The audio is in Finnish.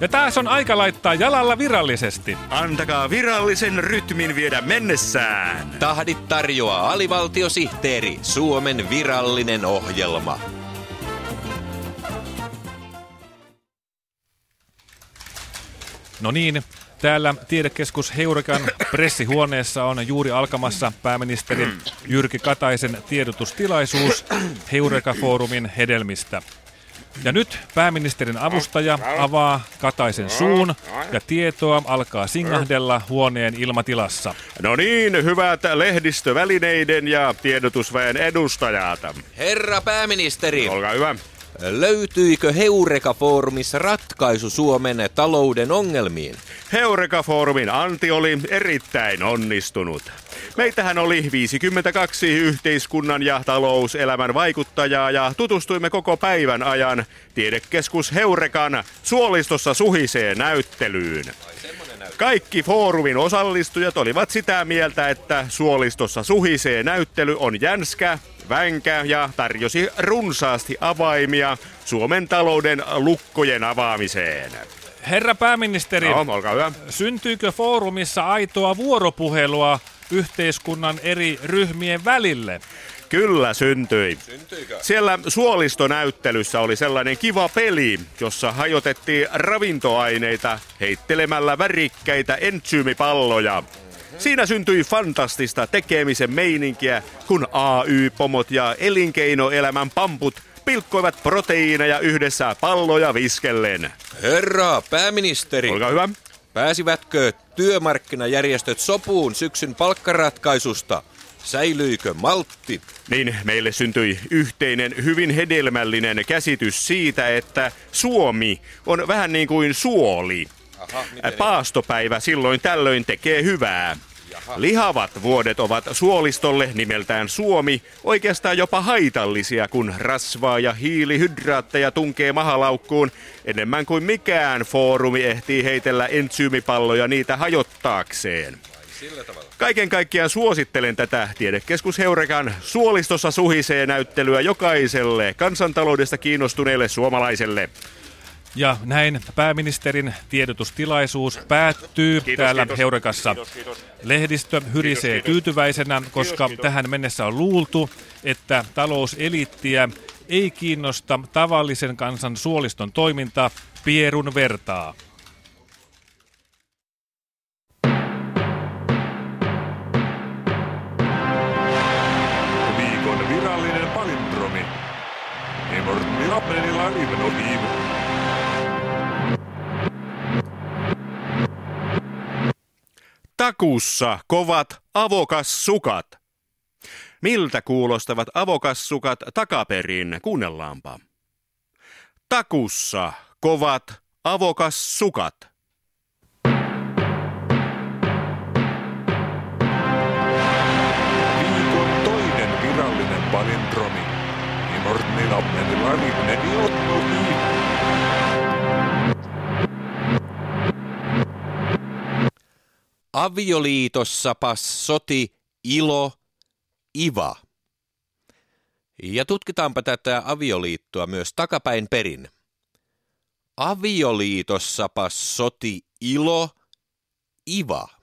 Ja taas on aika laittaa jalalla virallisesti. Antakaa virallisen rytmin viedä mennessään. Tahdit tarjoaa alivaltiosihteeri, Suomen virallinen ohjelma. No niin, täällä Tiedekeskus Heurekan pressihuoneessa on juuri alkamassa pääministeri Jyrki Kataisen tiedotustilaisuus Heureka-foorumin hedelmistä. Ja nyt pääministerin avustaja avaa Kataisen suun ja tietoa alkaa singahdella huoneen ilmatilassa. No niin, hyvät lehdistövälineiden ja tiedotusväen edustajat. Herra pääministeri, Olkaa hyvä. löytyikö Heureka-foorumissa ratkaisu Suomen talouden ongelmiin? Heureka-foorumin anti oli erittäin onnistunut. Meitähän oli 52 yhteiskunnan ja talouselämän vaikuttajaa ja tutustuimme koko päivän ajan Tiedekeskus Heurekan Suolistossa suhisee näyttelyyn. Kaikki foorumin osallistujat olivat sitä mieltä, että Suolistossa suhisee näyttely on jänskä, vänkä ja tarjosi runsaasti avaimia Suomen talouden lukkojen avaamiseen. Herra pääministeri, Olkaa hyvä. syntyykö foorumissa aitoa vuoropuhelua yhteiskunnan eri ryhmien välille? Kyllä syntyi. Syntyykö? Siellä suolistonäyttelyssä oli sellainen kiva peli, jossa hajotettiin ravintoaineita heittelemällä värikkäitä entsyymipalloja. Siinä syntyi fantastista tekemisen meininkiä, kun AY-pomot ja elinkeinoelämän pamput pilkkoivat proteiineja yhdessä palloja viskellen. Herra pääministeri, Olkaa hyvä. pääsivätkö työmarkkinajärjestöt sopuun syksyn palkkaratkaisusta? Säilyikö maltti? Niin meille syntyi yhteinen hyvin hedelmällinen käsitys siitä, että Suomi on vähän niin kuin suoli. Aha, Paastopäivä silloin tällöin tekee hyvää. Lihavat vuodet ovat suolistolle nimeltään Suomi oikeastaan jopa haitallisia, kun rasvaa ja hiilihydraatteja tunkee mahalaukkuun enemmän kuin mikään foorumi ehtii heitellä entsyymipalloja niitä hajottaakseen. Kaiken kaikkiaan suosittelen tätä Tiedekeskus Heurekan Suolistossa suhisee näyttelyä jokaiselle kansantaloudesta kiinnostuneelle suomalaiselle. Ja näin pääministerin tiedotustilaisuus päättyy täällä Heurekassa. Lehdistö hyrisee tyytyväisenä, koska tähän mennessä on luultu, että talouseliittiä ei kiinnosta tavallisen kansan suoliston toiminta pierun vertaa. Viikon virallinen palindromi. Takussa kovat avokassukat. Miltä kuulostavat avokassukat takaperin? Kuunnellaanpa. Takussa kovat avokassukat. Viikon toinen virallinen palindromi. Avioliitossapas soti ilo, iva. Ja tutkitaanpa tätä avioliittoa myös takapäin perin. Avioliitossapas soti ilo, iva.